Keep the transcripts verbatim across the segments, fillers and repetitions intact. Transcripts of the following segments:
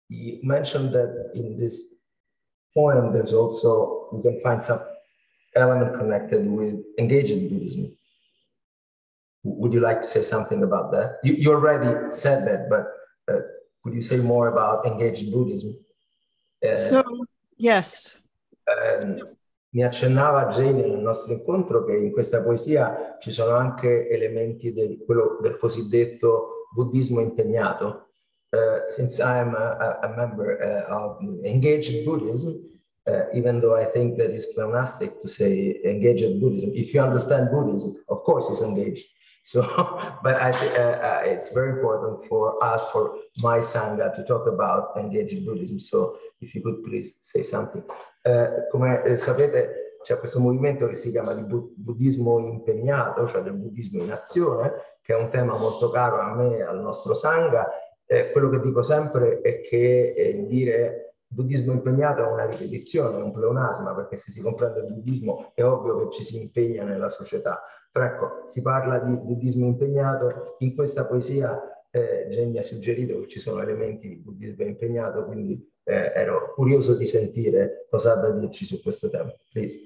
You mentioned that in this poem, there's also, you can find some element connected with engaged Buddhism. Would you like to say something about that? You, you already said that, but uh, could you say more about engaged Buddhism? Uh, so, yes. Um, mi accennava Jane nel nostro incontro che in questa poesia ci sono anche elementi del, quello, del cosiddetto buddismo impegnato. Uh, since I'm a, a member uh, of engaged Buddhism, uh, even though I think that it's pleonastic to say engaged Buddhism, if you understand Buddhism, of course it's engaged. So, but I, uh, uh, it's very important for us, for my Sangha, to talk about engaged Buddhism. So, if you could please say something. Uh, come eh, sapete, c'è questo movimento che si chiama di bu buddismo impegnato, cioè del buddismo in azione, che è un tema molto caro a me e al nostro Sangha. Eh, quello che dico sempre è che eh, dire buddismo impegnato è una ripetizione, è un pleonasma, perché se si comprende il buddismo è ovvio che ci si impegna nella società. Però ecco, si parla di buddismo impegnato. In questa poesia eh, Jenny ha suggerito che ci sono elementi di buddismo impegnato, quindi eh, ero curioso di sentire cosa ha da dirci su questo tema. Please.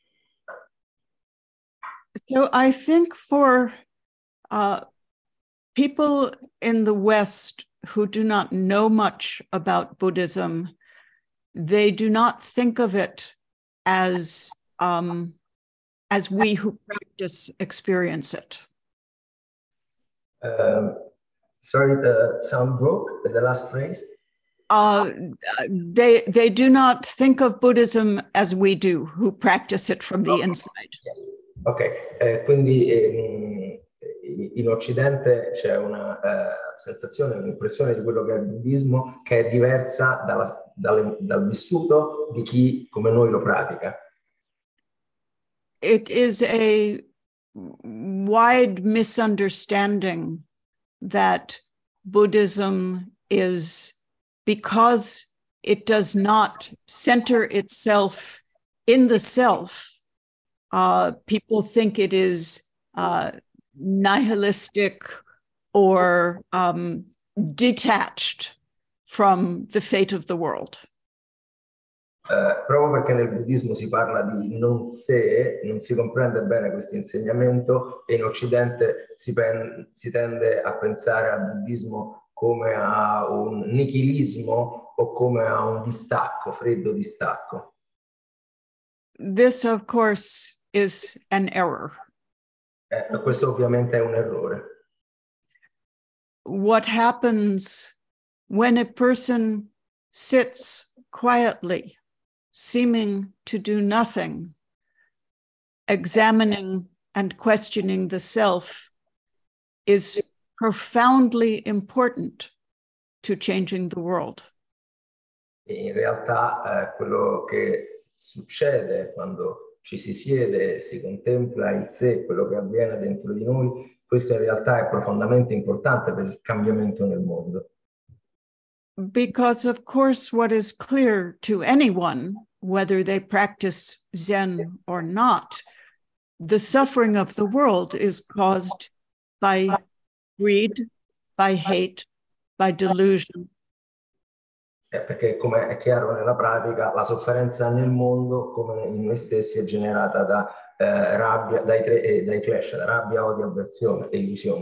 So I think for uh, people in the West who do not know much about Buddhism, they do not think of it as um, as we who practice experience it. Um, sorry, the sound broke, the last phrase. Uh, they they do not think of Buddhism as we do, who practice it from the Okay. inside. Ok, eh, quindi eh, in Occidente c'è una eh, sensazione, un'impressione di quello che è il buddismo che è diversa dalla, dal, dal vissuto di chi come noi lo pratica. It is a wide misunderstanding that Buddhism is, because it does not center itself in the self, uh, people think it is uh, nihilistic or um, detached from the fate of the world. Uh, proprio perché nel buddismo si parla di non sé, non si comprende bene questo insegnamento e in Occidente si, pen si tende a pensare al buddismo come a un nichilismo o come a un distacco, freddo distacco. This, of course, is an error. Eh, questo ovviamente è un errore. What happens when a person sits quietly, seeming to do nothing, examining and questioning the self, is profoundly important to changing the world. In realtà eh, quello che succede quando ci si siede e si contempla il sé, quello che avviene dentro di noi, questo in realtà è profondamente importante per il cambiamento nel mondo. Because, of course, what is clear to anyone, whether they practice Zen or not, the suffering of the world is caused by greed, by hate, by delusion. Eh, perché, come è chiaro nella pratica, la sofferenza nel mondo, come in noi stessi, è generata da eh, rabbia, dai, tre, eh, dai clash, da rabbia, odio, avversione e illusione.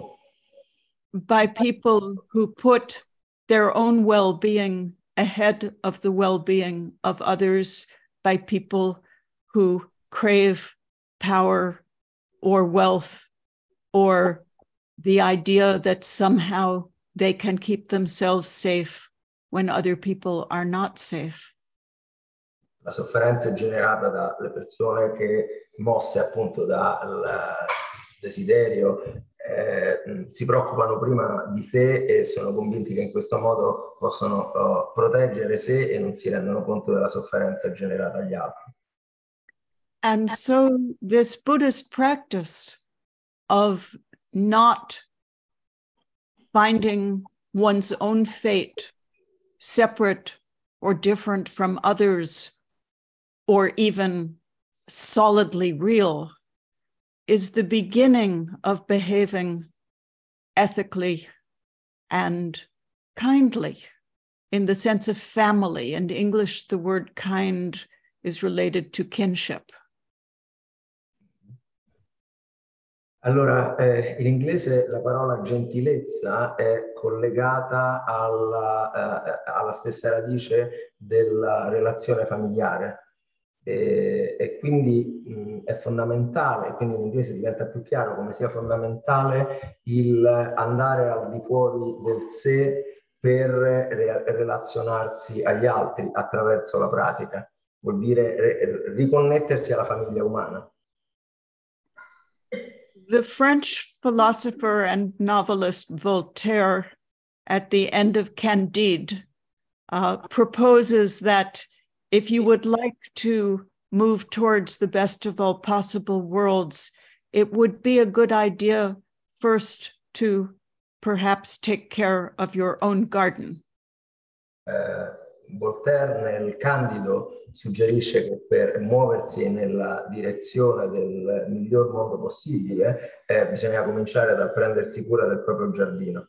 By people who put their own well-being ahead of the well-being of others, by people who crave power or wealth or the idea that somehow they can keep themselves safe when other people are not safe. La sofferenza è generata dalle persone che, mosse appunto dal desiderio, eh, si preoccupano prima di sé e sono convinti che in questo modo possono uh, proteggere sé e non si rendono conto della sofferenza generata agli altri. And so this Buddhist practice of not finding one's own fate separate or different from others, or even solidly real, is the beginning of behaving ethically and kindly in the sense of family. In English, the word kind is related to kinship. Allora, eh, in inglese la parola gentilezza è collegata alla, eh, alla stessa radice della relazione familiare. E, e quindi mh, è fondamentale, quindi in inglese diventa più chiaro come sia fondamentale il andare al di fuori del sé per re relazionarsi agli altri attraverso la pratica. Vuol dire re riconnettersi alla famiglia umana. The French philosopher and novelist Voltaire, at the end of Candide, uh, proposes that if you would like to move towards the best of all possible worlds, it would be a good idea first to perhaps take care of your own garden. Uh, Voltaire nel Candido suggerisce che per muoversi nella direzione del miglior modo possibile eh, bisogna cominciare dal prendersi cura del proprio giardino.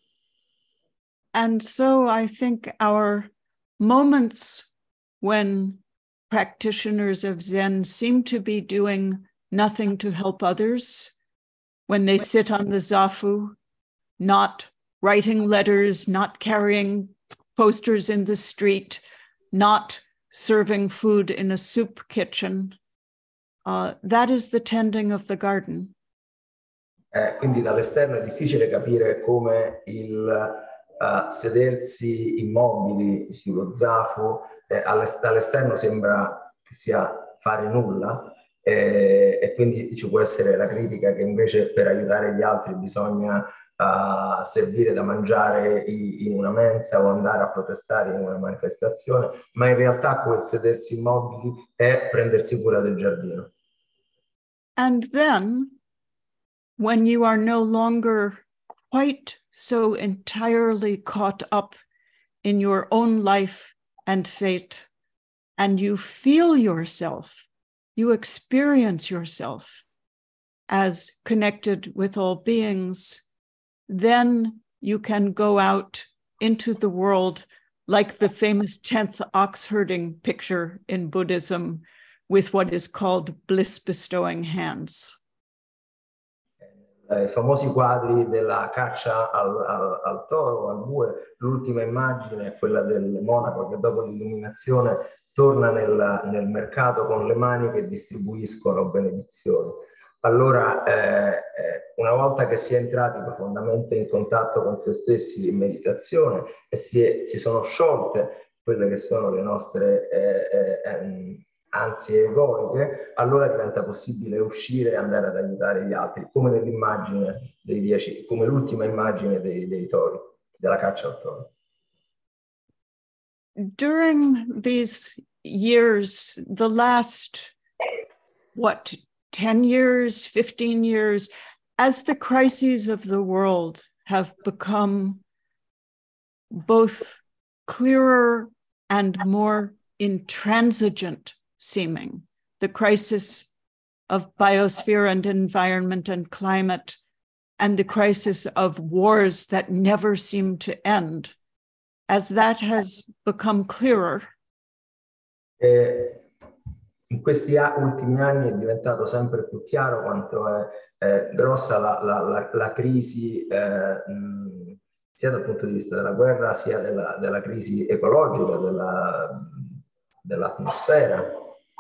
And so I think our moments when practitioners of Zen seem to be doing nothing to help others, when they sit on the zafu, not writing letters, not carrying posters in the street, not serving food in a soup kitchen, uh, that is the tending of the garden. Eh, quindi dall'esterno è difficile capire come il uh, sedersi immobili sullo zafu, eh, all'esterno sembra che sia fare nulla, eh, e quindi ci può essere la critica che invece per aiutare gli altri bisogna uh, servire da mangiare in una mensa o andare a protestare in una manifestazione, ma in realtà quel sedersi immobili è prendersi cura del giardino. And then, when you are no longer quite so entirely caught up in your own life and fate, and you feel yourself, you experience yourself as connected with all beings, then you can go out into the world like the famous tenth ox herding picture in Buddhism with what is called bliss-bestowing hands. I famosi quadri della caccia al, al, al toro, al bue, l'ultima immagine è quella del monaco che dopo l'illuminazione torna nel, nel mercato con le mani che distribuiscono benedizioni. Allora, eh, una volta che si è entrati profondamente in contatto con se stessi in meditazione e si, è, si sono sciolte quelle che sono le nostre eh, eh, ansie egoiche, allora diventa possibile uscire e andare ad aiutare gli altri, come nell'immagine dei dieci, come l'ultima immagine dei, dei tori, della caccia al toro. During these years, the last, what, ten years, fifteen years, as the crises of the world have become both clearer and more intransigent seeming, the crisis of biosphere and environment and climate, and the crisis of wars that never seem to end, as that has become clearer. Eh, in questi ultimi anni è diventato sempre più chiaro quanto è eh, grossa la, la, la, la crisi, eh, mh, sia dal punto di vista della guerra, sia della, della crisi ecologica, della, dell'atmosfera.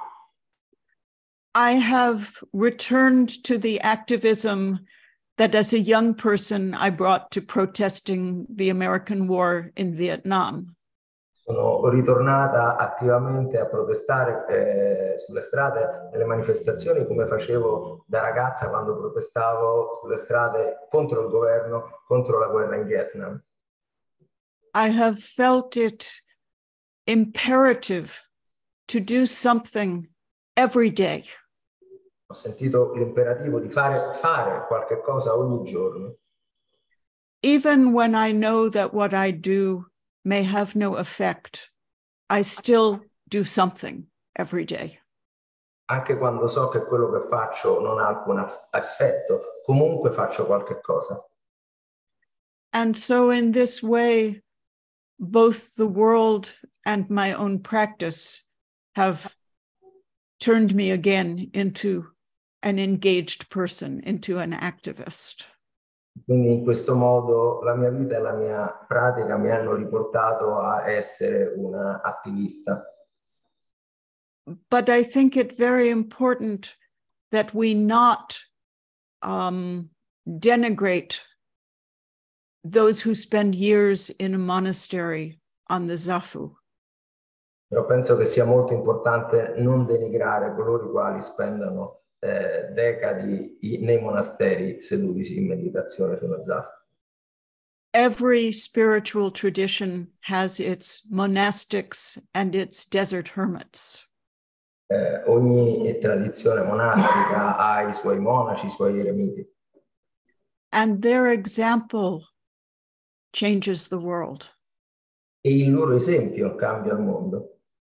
I have returned to the activism that as a young person I brought to protesting the American war in Vietnam. Sono ritornata attivamente a protestare eh, sulle strade, nelle manifestazioni, come facevo da ragazza quando protestavo sulle strade contro il governo, contro la guerra in Vietnam. I have felt it imperative to do something every day. Ho sentito l'imperativo di fare, fare qualche cosa ogni giorno. Even when I know that what I do may have no effect, I still do something every day. Anche quando so che quello che faccio non ha alcun effetto, comunque faccio qualche cosa. And so in this way, both the world and my own practice have turned me again into an engaged person, into an activist. Quindi in questo modo la mia vita e la mia pratica mi hanno riportato a essere una attivista. But I think it very important that we not um, denigrate those who spend years in a monastery on the Zafu. Però penso che sia molto importante non denigrare coloro i quali spendono eh, decadi nei monasteri seduti in meditazione sullo Zafu. Every spiritual tradition has its monastics and its desert hermits. Eh, ogni tradizione monastica ha i suoi monaci, i suoi eremiti. And their example changes the world. E il loro esempio cambia il mondo.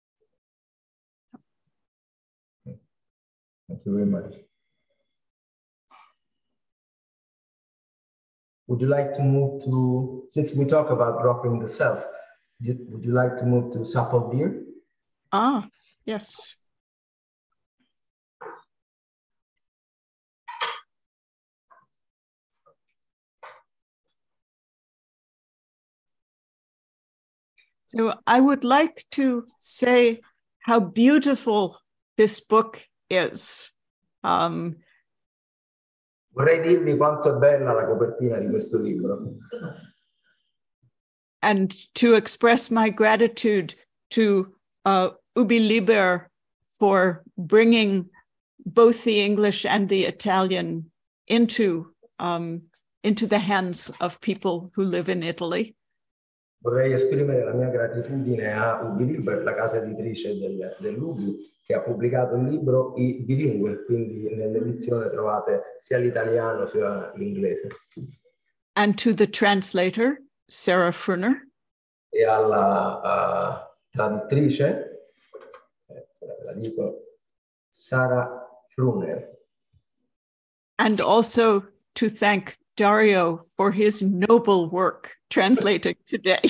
Thank you very much. Would you like to move to, since we talk about dropping the self, would you like to move to Sapal Dir? Ah, yes. So I would like to say how beautiful this book is. Um, Vorrei dirvi quanto è bella la copertina di questo libro. And to express my gratitude to uh, Ubi Liber for bringing both the English and the Italian into, um, into the hands of people who live in Italy. Vorrei esprimere la mia gratitudine a Ubi Liber, la casa editrice del, dell'Ubi, che ha pubblicato il libro i bilingue, quindi nell'edizione trovate sia l'italiano sia l'inglese. And to the translator, Sarah Frunner. E alla uh, traduttrice, eh, la dico, Sarah Frunner. And also to thank Dario for his noble work translating today.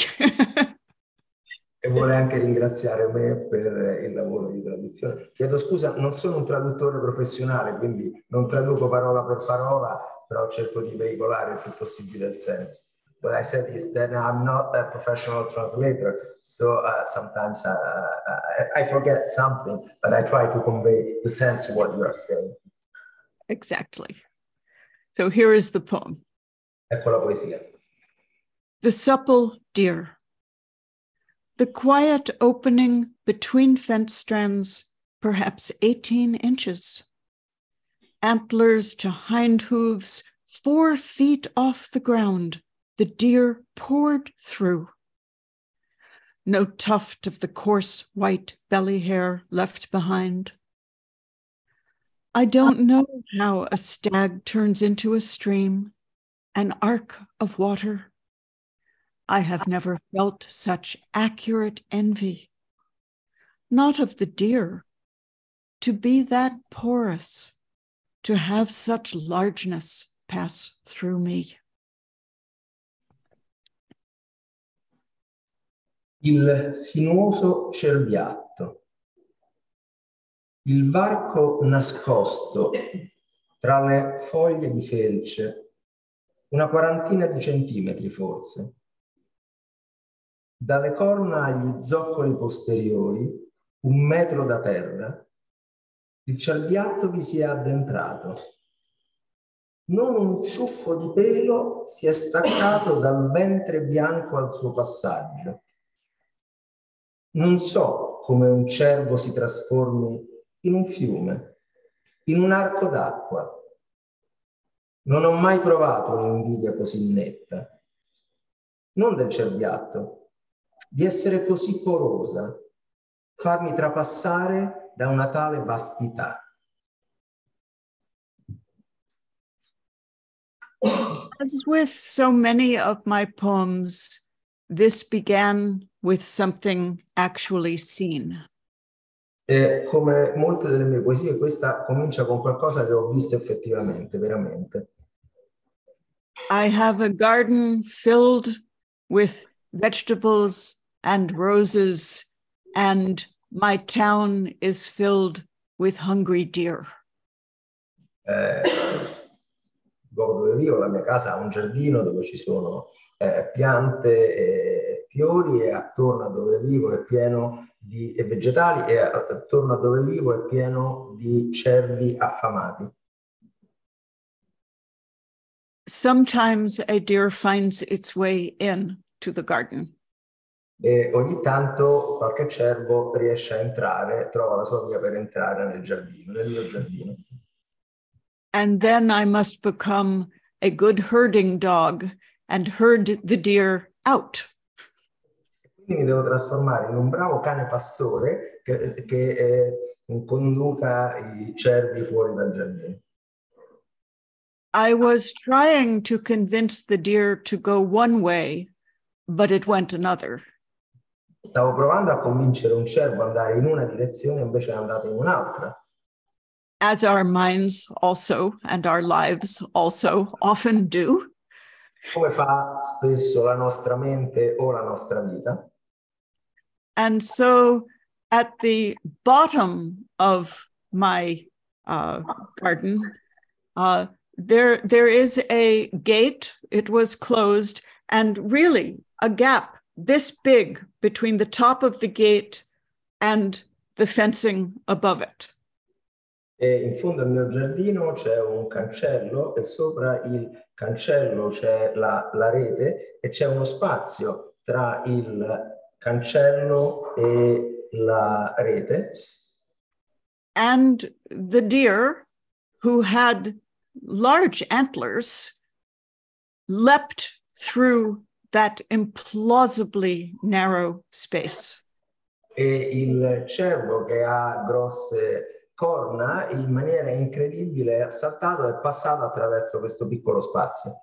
E vuole anche ringraziare me per il lavoro di traduzione. Chiedo scusa, non sono un traduttore professionale, quindi non traduco parola per parola, però cerco di veicolare il più possibile il senso. What I said is that I'm not a professional translator, so uh, sometimes uh, I, I forget something, but I try to convey the sense of what you are saying. Exactly. So here is the poem. Ecco la poesia. The supple deer. The quiet opening between fence strands, perhaps eighteen inches. Antlers to hind hooves, four feet off the ground, the deer poured through. No tuft of the coarse white belly hair left behind. I don't know how a stag turns into a stream, an arc of water. I have never felt such accurate envy, not of the deer, to be that porous, to have such largeness pass through me. Il sinuoso cerbiatto. Il varco nascosto tra le foglie di felce, una quarantina di centimetri forse. Dalle corna agli zoccoli posteriori, un metro da terra, il cerbiatto vi si è addentrato. Non un ciuffo di pelo si è staccato dal ventre bianco al suo passaggio. Non so come un cervo si trasformi in un fiume, in un arco d'acqua. Non ho mai provato un'invidia così netta. Non del cerbiatto, di essere così porosa, farmi trapassare da una tale vastità. As with so many of my poems, this began with something actually seen. E come molte delle mie poesie, questa comincia con qualcosa che ho visto effettivamente, veramente. I have a garden filled with vegetables and roses, and my town is filled with hungry deer. Eh, il luogo dove vivo, la mia casa, ha un giardino dove ci sono eh, piante e fiori, e attorno a dove vivo è pieno di e vegetali, e attorno a dove vivo è pieno di cervi affamati. Sometimes a deer finds its way in to the garden. E ogni tanto qualche cervo riesce a entrare, trova la sua via per entrare nel giardino, nel mio giardino. And then I must become a good herding dog and herd the deer out. Quindi mi devo trasformare in un bravo cane pastore che, che eh, conduca i cervi fuori dal giardino. I was trying to convince the deer to go one way, but it went another. Stavo provando a convincere un cervo ad andare in una direzione, invece è andato in un'altra. As our minds also and our lives also often do. Come fa spesso la nostra mente o la nostra vita. And so at the bottom of my uh, garden, uh, there, there is a gate. It was closed, and really a gap this big between the top of the gate and the fencing above it. E in fondo al mio giardino c'è un cancello, e sopra il cancello c'è la, la rete, e c'è uno spazio tra il cancello e la rete. And the deer, who had large antlers, leapt through that implausibly narrow space. E il cervo, che ha grosse corna, in maniera incredibile è saltato e è passato attraverso questo piccolo spazio.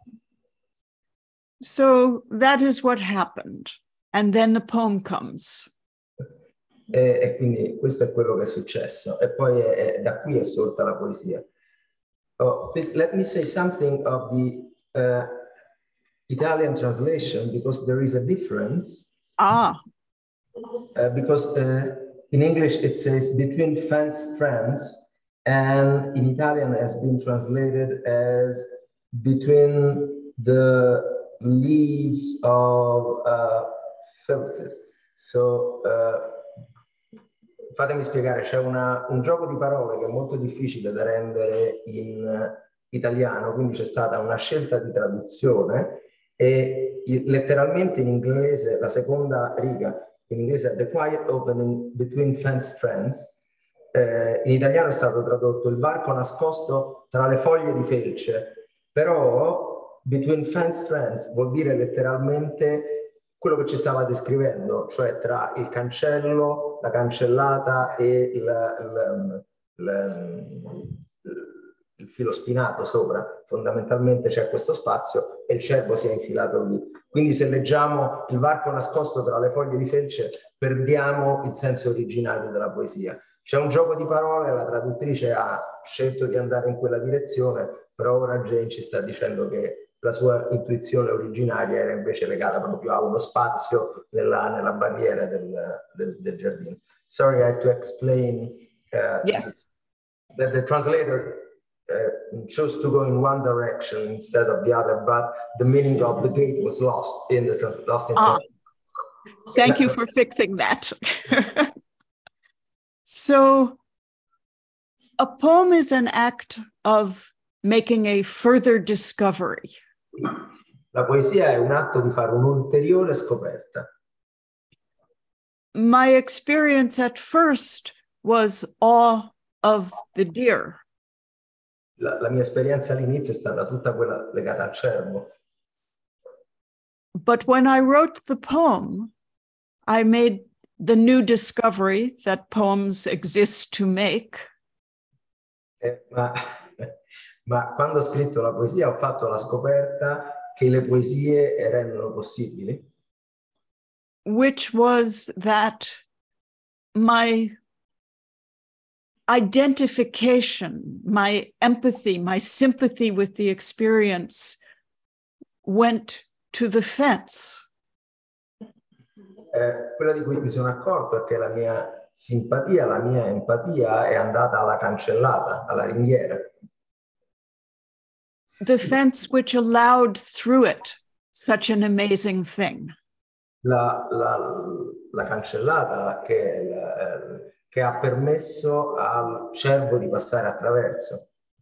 So that is what happened. And then the poem comes. E, e quindi questo è quello che è successo. E poi è, è, da qui è sorta la poesia. Oh, please let me say something of the uh, Italian translation, because there is a difference. Ah. Uh, because uh, in English it says between fence strands, and in Italian has been translated as between the leaves of uh, fences. So, uh, fatemi spiegare, c'è una, un gioco di parole che è molto difficile da rendere in italiano, quindi c'è stata una scelta di traduzione, e letteralmente in inglese la seconda riga, in inglese the quiet opening between fence strands, eh, in italiano è stato tradotto il varco nascosto tra le foglie di felce, però between fence strands vuol dire letteralmente quello che ci stava descrivendo, cioè tra il cancello, la cancellata e il, il, il, il filo spinato sopra. Fondamentalmente c'è questo spazio e il cervo si è infilato lì. Quindi se leggiamo il varco nascosto tra le foglie di felce, perdiamo il senso originario della poesia. C'è un gioco di parole, la traduttrice ha scelto di andare in quella direzione, però ora Jane ci sta dicendo che la sua intuizione originaria era invece legata proprio a uno spazio nella, nella barriera del, del, del giardino. Sorry, I had to explain uh, yes. that the translator uh, chose to go in one direction instead of the other, but the meaning of the gate was lost in the trans lost in ah, Thank you for fixing that. So, a poem is an act of making a further discovery. La poesia è un atto di fare un'ulteriore scoperta. My experience at first was awe of the deer. La, la mia esperienza all'inizio è stata tutta quella legata al cervo. But when I wrote the poem, I made the new discovery that poems exist to make. Eh, ma, ma quando ho scritto la poesia ho fatto la scoperta che le poesie rendono possibili. Which was that my identification, my empathy, my sympathy with the experience went to the fence. eh, quella di cui mi sono accorto è che la mia simpatia, la mia empatia è andata alla cancellata, alla ringhiera. The fence which allowed through it such an amazing thing. La, la, la cancellata che, la, che ha permesso al cervo di passare attraverso.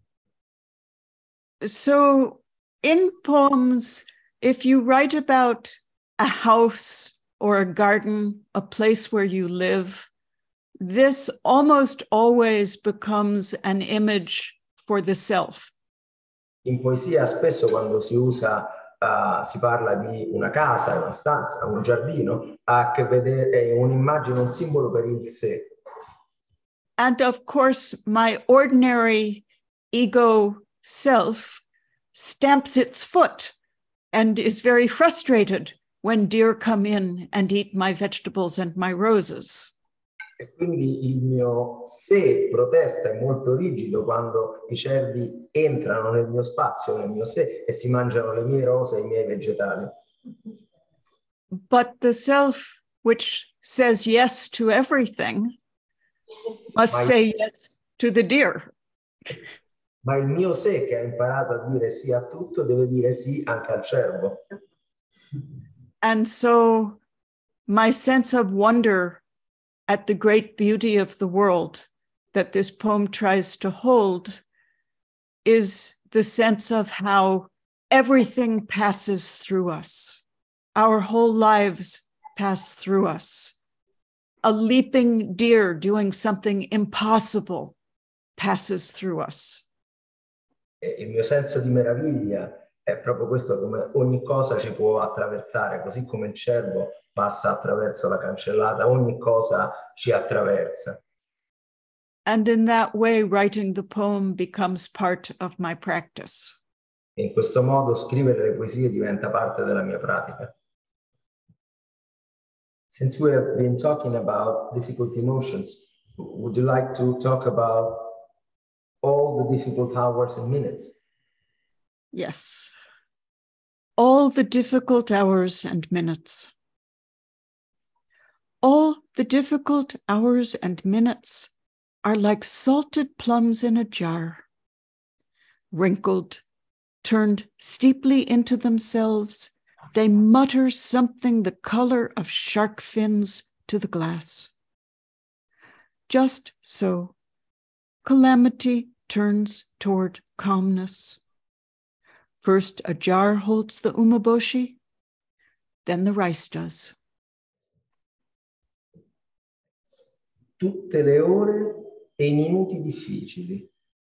So in poems, if you write about a house or a garden, a place where you live, this almost always becomes an image for the self. In poesia spesso quando si usa, uh, si parla di una casa, una stanza, un giardino, ha a che vedere, è un'immagine, un simbolo per il sé. And of course, my ordinary ego self stamps its foot and is very frustrated when deer come in and eat my vegetables and my roses. E quindi il mio sé protesta, è molto rigido quando i cervi entrano nel mio spazio, nel mio sé, e si mangiano le mie rose e i miei vegetali. But the self which says yes to everything must Ma il, say yes to the deer. ma il mio sé, che ha imparato a dire sì a tutto, deve dire sì anche al cervo. And so my sense of wonder at the great beauty of the world that this poem tries to hold is the sense of how everything passes through us. Our whole lives pass through us. A leaping deer doing something impossible passes through us. E il mio senso di meraviglia è proprio questo, come ogni cosa ci può attraversare, così come il cervo passa attraverso la cancellata, ogni cosa ci attraversa. And in that way, writing the poem becomes part of my practice. E in questo modo scrivere le poesie diventa parte della mia pratica. Since we have been talking about difficult emotions, would you like to talk about all the difficult hours and minutes? Yes. All the difficult hours and minutes. All the difficult hours and minutes are like salted plums in a jar, wrinkled, turned steeply into themselves. They mutter something the color of shark fins to the glass. Just so, calamity turns toward calmness. First, a jar holds the umeboshi, then the rice does. Tutte le ore e i minuti difficili.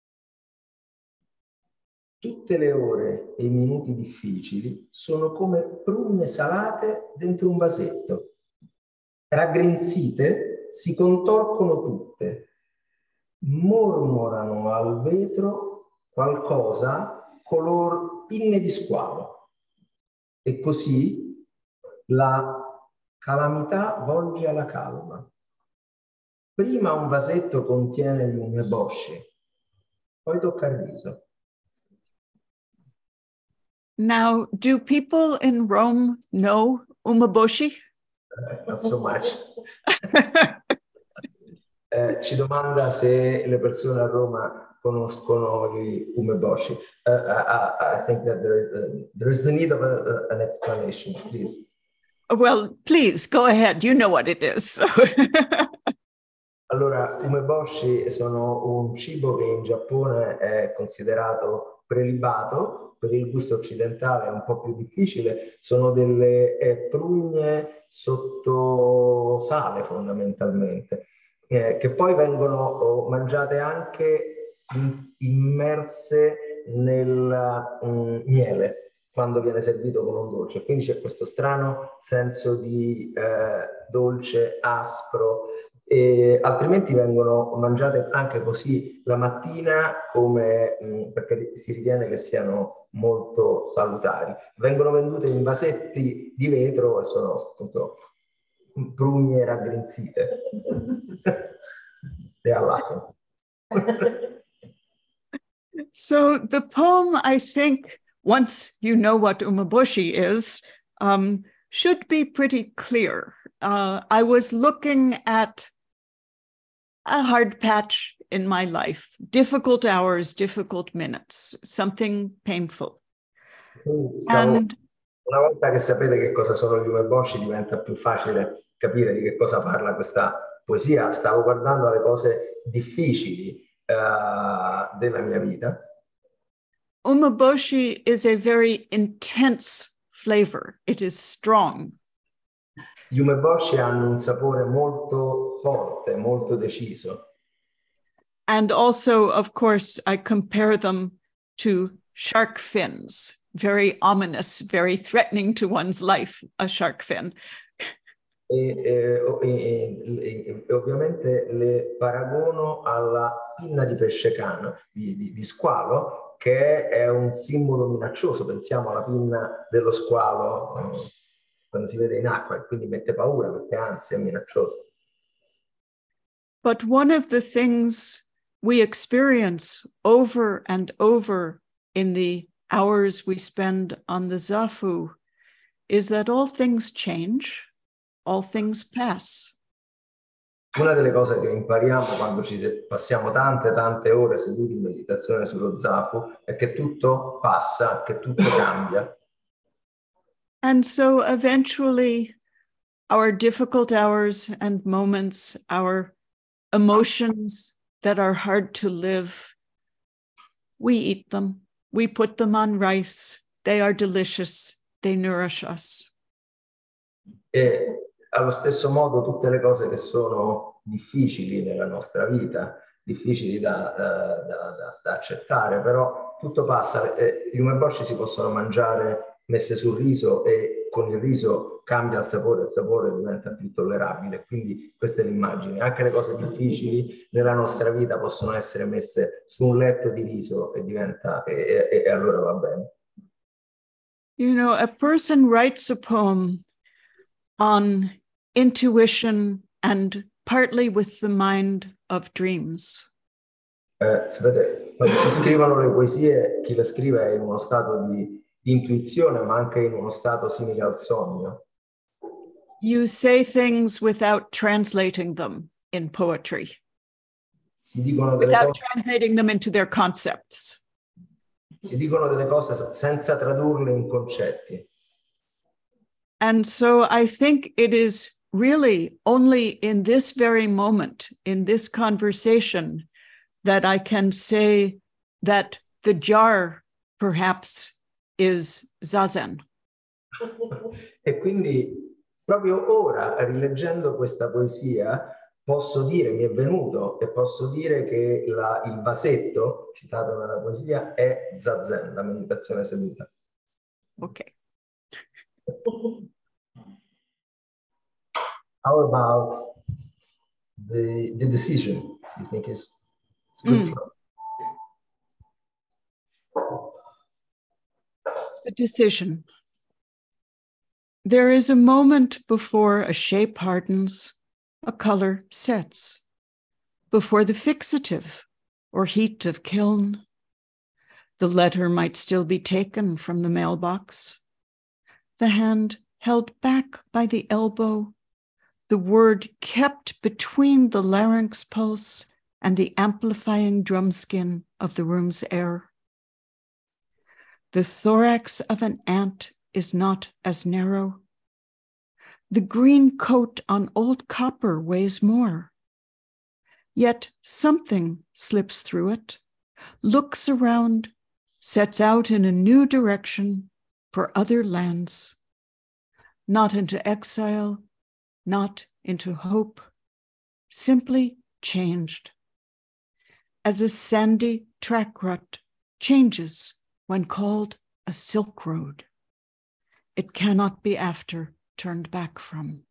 Tutte le ore e i minuti difficili sono come prugne salate dentro un vasetto. Raggrinzite, si contorcono tutte. Mormorano al vetro qualcosa color pinne di squalo. E così la calamità volge alla calma. Prima un vasetto contiene gli umeboshi, poi tocca il riso. Now, do people in Rome know umeboshi? Uh, not so much. eh, ci domanda se le persone a Roma conoscono gli umeboshi. Uh, I, I think that there is, uh, there is the need of a, a, an explanation, please. Well, please, go ahead. You know what it is. So. Allora, umeboshi sono un cibo che in Giappone è considerato prelibato, per il gusto occidentale è un po' più difficile, sono delle eh, prugne sotto sale fondamentalmente, eh, che poi vengono oh, mangiate anche in, immerse nel um, miele, quando viene servito con un dolce. Quindi c'è questo strano senso di eh, dolce, aspro, e altrimenti vengono mangiate anche così la mattina, come, mh, perché si ritiene che siano molto salutari. Vengono vendute in vasetti di vetro e sono appunto prugne raggrinzite. They are laughing. So the poem, I think, once you know what umeboshi is, um, should be pretty clear. uh, I was looking at a hard patch in my life, difficult hours, difficult minutes, something painful. Stavo, And una volta che sapete che cosa sono gli umeboshi diventa più facile capire di che cosa parla questa poesia. Stavo guardando le cose difficili uh, della mia vita. Umeboshi is a very intense flavor. It is strong. Gli umeboshi hanno un sapore molto forte, molto deciso. And also, of course, I compare them to shark fins, very ominous, very threatening to one's life, a shark fin. E, e, e, e ovviamente le paragono alla pinna di pesce cane, di, di, di squalo, che è un simbolo minaccioso. Pensiamo alla pinna dello squalo eh, quando si vede in acqua, e quindi mette paura, mette ansia, è minaccioso. But one of the things we experience over and over in the hours we spend on the Zafu is that all things change, all things pass. Una delle cose che impariamo quando ci passiamo tante tante ore seduti in meditazione sullo Zafu è che tutto passa, che tutto cambia. And so eventually our difficult hours and moments, our emotions that are hard to live, we eat them, we put them on rice, they are delicious, they nourish us. E allo stesso modo tutte le cose che sono difficili nella nostra vita, difficili da, da, da, da accettare, però tutto passa. E gli umeboshi si possono mangiare messe sul riso e con il riso cambia il sapore, il sapore diventa più tollerabile. Quindi questa è l'immagine. Anche le cose difficili nella nostra vita possono essere messe su un letto di riso e diventa e, e, e allora va bene. You know, a person writes a poem on intuition and partly with the mind of dreams. Eh, sapete, quando si scrivono le poesie, chi le scrive è in uno stato di, di intuizione, ma anche in uno stato simile al sogno. You say things without translating them in poetry, Si dicono delle without cose, translating them into their concepts. si dicono delle cose senza tradurle in concetti. And so I think it is really only in this very moment, in this conversation, that I can say that the jar perhaps is Zazen. E quindi proprio ora, rileggendo questa poesia, posso dire, mi è venuto, e posso dire che la, il vasetto, citato nella poesia, è Zazen, la meditazione seduta. Ok. How about the, the decision? You think is it's good Mm. for The decision. There is a moment before a shape hardens, a color sets, before the fixative or heat of kiln. The letter might still be taken from the mailbox, the hand held back by the elbow, the word kept between the larynx pulse and the amplifying drum skin of the room's air. The thorax of an ant is not as narrow. The green coat on old copper weighs more. Yet something slips through it, looks around, sets out in a new direction for other lands, not into exile, not into hope, simply changed. As a sandy track rut changes when called a silk road, it cannot be after turned back from.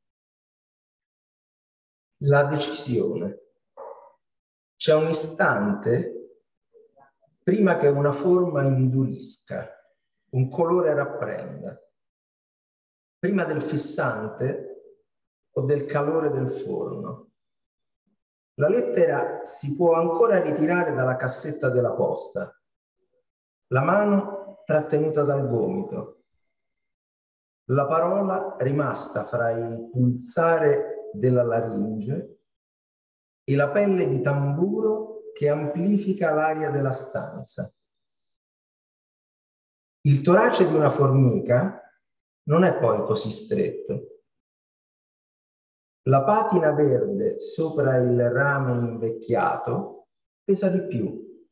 la decisione. C'è un istante prima che una forma indurisca, un colore rapprenda, prima del fissante o del calore del forno. La lettera si può ancora ritirare dalla cassetta della posta, la mano trattenuta dal gomito. la parola rimasta fra il pulsare della laringe e la pelle di tamburo che amplifica l'aria della stanza. Il torace di una formica non è poi così stretto. La patina verde sopra il rame invecchiato pesa di più.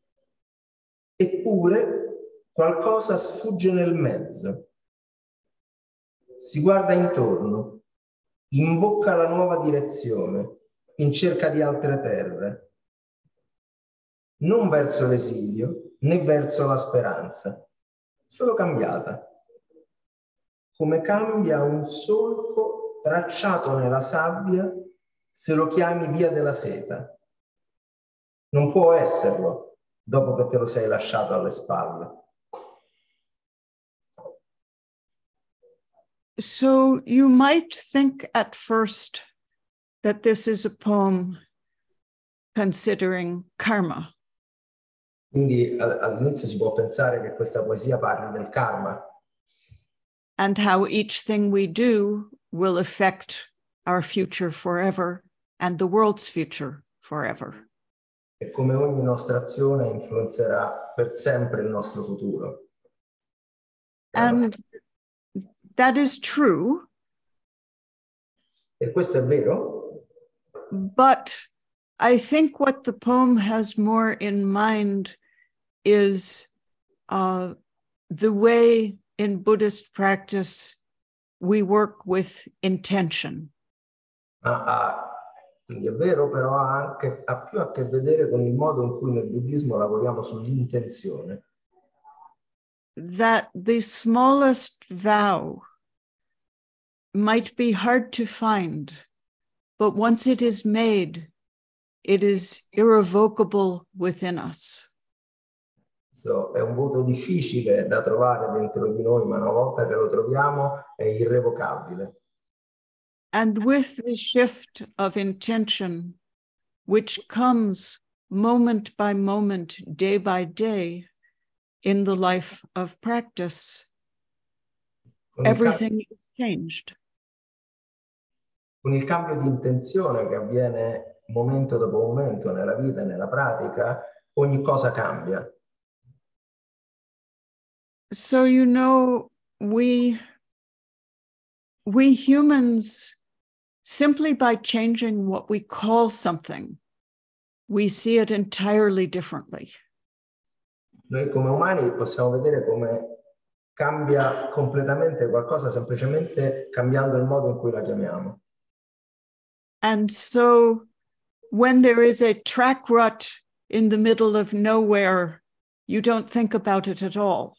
Eppure qualcosa sfugge nel mezzo. Si guarda intorno, imbocca la nuova direzione, in cerca di altre terre. Non verso l'esilio, né verso la speranza, solo cambiata. Come cambia un solco tracciato nella sabbia se lo chiami via della seta. Non può esserlo dopo che te lo sei lasciato alle spalle. So you might think at first that this is a poem considering karma. Quindi all'inizio si può pensare che questa poesia parli del karma. And how each thing we do will affect our future forever and the world's future forever. E come ogni nostra azione influenzerà per sempre il nostro futuro. And that is true. E questo è vero. But I think what the poem has more in mind is uh, the way in Buddhist practice we work with intention. Ah, ah, quindi è vero, però ha, anche, ha più a che vedere con il modo in cui nel buddismo lavoriamo sull'intenzione. That the smallest vow might be hard to find, but once it is made, it is irrevocable within us. So, è un voto difficile da trovare dentro di noi, ma una volta che lo troviamo è irrevocabile. And with the shift of intention, which comes moment by moment, day by day, in the life of practice, everything is changed. Con il cambio di intenzione che avviene momento dopo momento nella vita e nella pratica, ogni cosa cambia. So, you know, we, we humans, simply by changing what we call something, we see it entirely differently. Noi come umani possiamo vedere come cambia completamente qualcosa semplicemente cambiando il modo in cui la chiamiamo. And so when there is a track rut in the middle of nowhere, you don't think about it at all.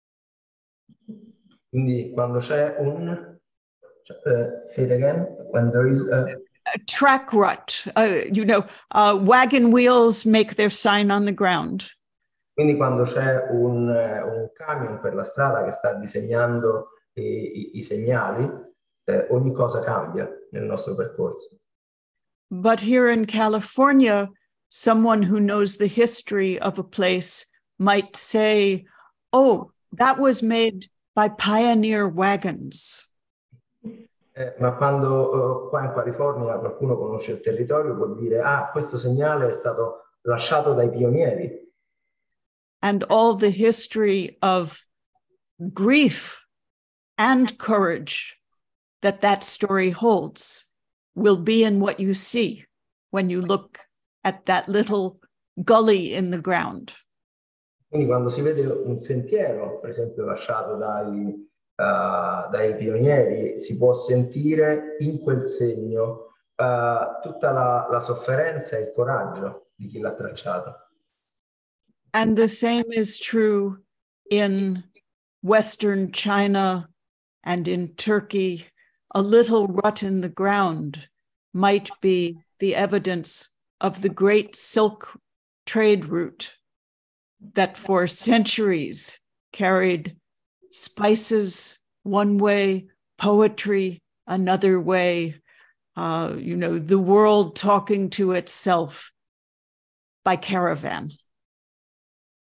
Quindi quando c'è un, uh, say it again, when there is a, a track rut, uh, you know, uh, wagon wheels make their sign on the ground. Quindi quando c'è un, un camion per la strada che sta disegnando i, i, i segnali, eh, ogni cosa cambia nel nostro percorso. But here in California, someone who knows the history of a place might say, oh, that was made by pioneer wagons. Eh, ma quando uh, qua in California qualcuno conosce il territorio può dire, ah, questo segnale è stato lasciato dai pionieri. And all the history of grief and courage that that story holds will be in what you see when you look at that little gully in the ground. Quindi quando si vede un sentiero, per esempio lasciato dai, uh, dai pionieri, si può sentire in quel segno uh, tutta la, la sofferenza e il coraggio di chi l'ha tracciato. And the same is true in Western China and in Turkey. A little rut in the ground might be the evidence of the great silk trade route that for centuries carried spices one way, poetry another way, uh, you know, the world talking to itself by caravan.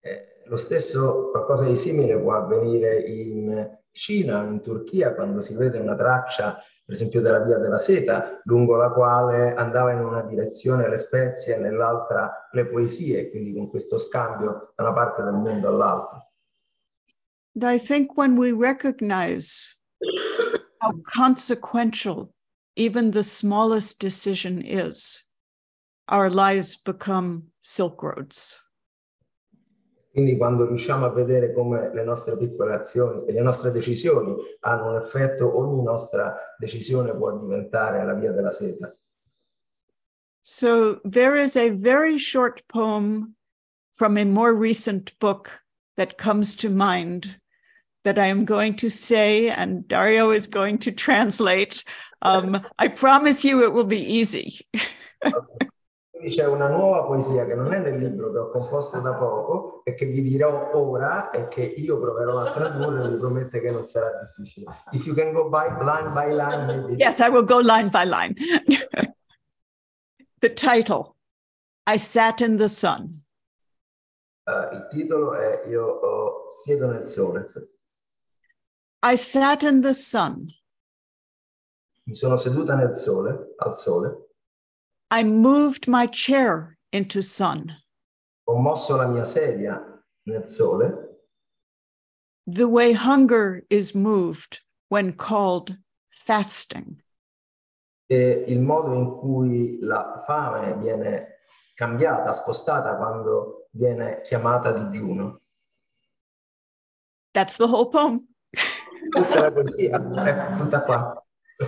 Lo stesso, qualcosa di simile può avvenire in Cina, in Turchia, quando si vede una traccia, per esempio della Via della Seta, lungo la quale andava in una direzione le spezie e nell'altra le poesie, quindi con questo scambio da una parte del mondo all'altra. I think when we recognize how consequential even the smallest decision is, our lives become Silk Roads. Quindi quando riusciamo a vedere come le nostre piccole azioni e le nostre decisioni hanno un effetto, ogni nostra decisione può diventare la Via della Seta. So there is a very short poem from a more recent book that comes to mind that I am going to say, and Dario is going to translate. Um, I promise you it will be easy. Quindi c'è una nuova poesia che non è nel libro che ho composto da poco e che vi dirò ora e che io proverò a tradurre e vi prometto che non sarà difficile. If you can go by line by line, maybe. Yes, I will go line by line. The title, I Sat in the Sun. Uh, il titolo è Io uh, siedo nel sole. I sat in the sun. Mi sono seduta nel sole, al sole. I moved my chair into sun. Ho mosso la mia sedia nel sole. The way hunger is moved when called fasting. E il modo in cui la fame viene cambiata, spostata quando viene chiamata digiuno. That's the whole poem. Questa è la poesia, è tutta qua.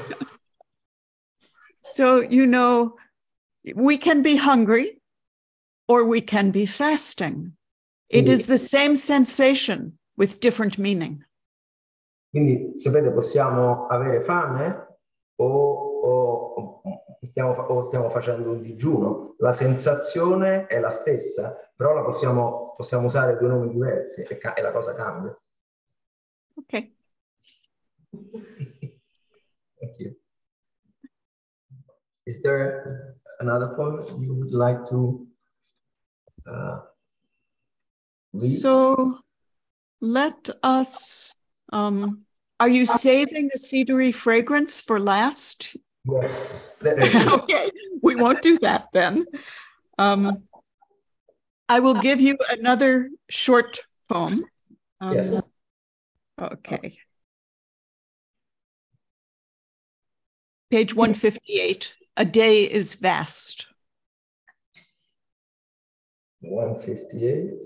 So, you know, we can be hungry or we can be fasting. It is the same sensation with different meaning. Quindi, sapete, possiamo avere fame o, o, stiamo, o stiamo facendo un digiuno. La sensazione è la stessa, però la possiamo, possiamo usare due nomi diversi e, e la cosa cambia. Ok. Thank you. Is there another poem you would like to uh, read? So let us, um, are you saving a cedary fragrance for last? Yes. That is this. Okay, we won't do that then. Um, I will give you another short poem. Um, Yes. Okay. Page one fifty-eight, A Day is Vast. one fifty-eight.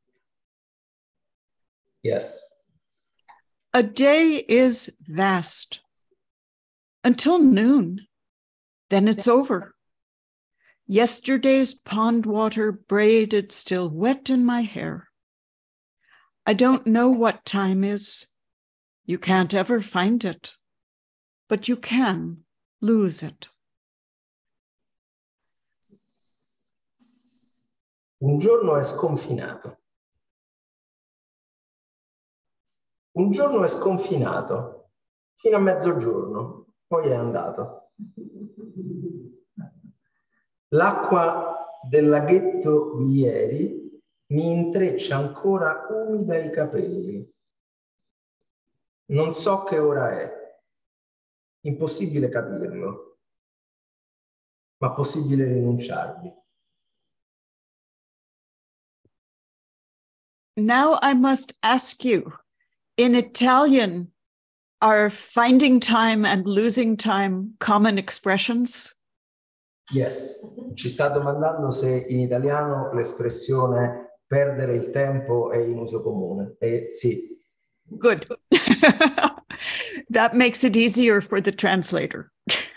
Yes. A day is vast until noon, then it's over. Yesterday's pond water braided still wet in my hair. I don't know what time is. You can't ever find it, but you can lose it. Un giorno è sconfinato. Un giorno è sconfinato fino a mezzogiorno, poi è andato. L'acqua del laghetto di ieri mi intreccia ancora umida i capelli. Non so che ora è. Impossibile capirlo, ma possibile rinunciarvi. Now I must ask you, in Italian, are finding time and losing time common expressions? Yes. Ci sta domandando se in italiano l'espressione perdere il tempo è in uso comune. E sì. Good. That makes it easier for the translator.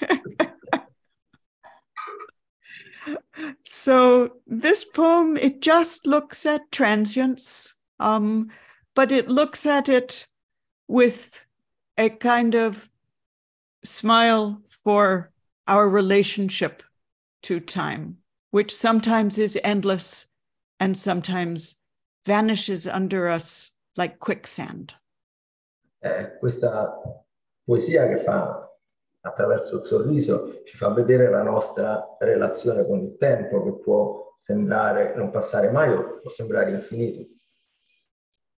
So this poem, it just looks at transience, um, but it looks at it with a kind of smile for our relationship to time, which sometimes is endless and sometimes vanishes under us like quicksand. Eh, questa poesia che fa attraverso il sorriso ci fa vedere la nostra relazione con il tempo, che può sembrare non passare mai o può sembrare infinito.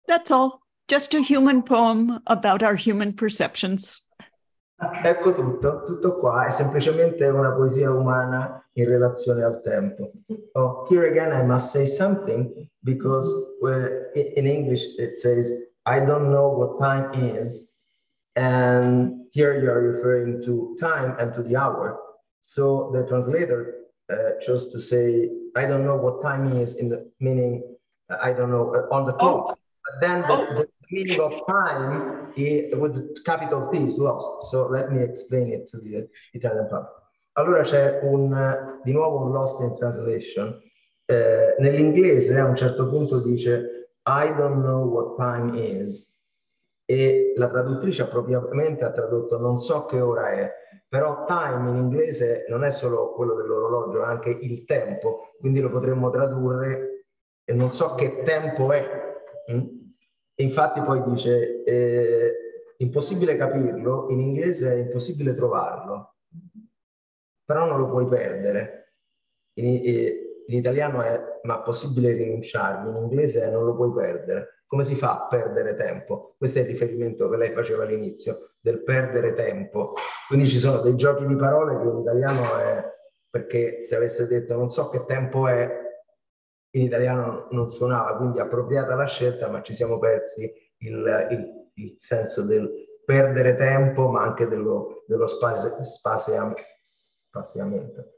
That's all. Just a human poem about our human perceptions. Ecco tutto, tutto qua, è semplicemente una poesia umana in relazione al tempo. Oh, here again I must say something, because uh, in English it says, I don't know what time is, and here you are referring to time and to the hour. So the translator uh, chose to say, I don't know what time is, in the meaning, uh, I don't know, uh, on the clock. Oh. But then the, the meaning of time is, with capital T is lost. So let me explain it to the Italian public. Allora c'è un, di nuovo un lost in translation. Eh, nell'inglese a un certo punto dice I don't know what time is, e la traduttrice appropriatamente ha tradotto non so che ora è, però time in inglese non è solo quello dell'orologio, è anche il tempo, quindi lo potremmo tradurre e non so che tempo è. Mm? Infatti poi dice eh, impossibile capirlo, in inglese è impossibile trovarlo, però non lo puoi perdere. In, in italiano è ma possibile rinunciarmi, in inglese è non lo puoi perdere. Come si fa a perdere tempo? Questo è il riferimento che lei faceva all'inizio, del perdere tempo. Quindi ci sono dei giochi di parole che in italiano è, perché se avesse detto non so che tempo è, in italiano non suonava, quindi appropriata la scelta, ma ci siamo persi il, il, il senso del perdere tempo, ma anche dello, dello spasi, spasiam, spaziamento.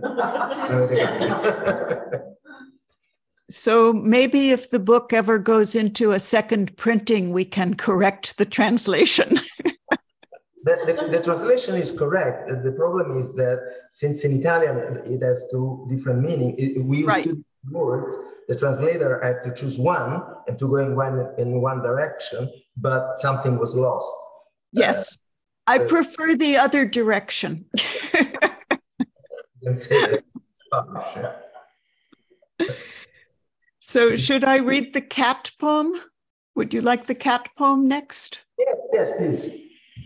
So maybe if the book ever goes into a second printing, we can correct the translation. The, the, the translation is correct. The problem is that since in Italian it has two different meanings, we use right. two words, the translator had to choose one and to go in one, in one direction, but something was lost. Yes, uh, I uh, prefer the other direction. You can say that. So should I read the cat poem? Would you like the cat poem next? Yes, yes, please.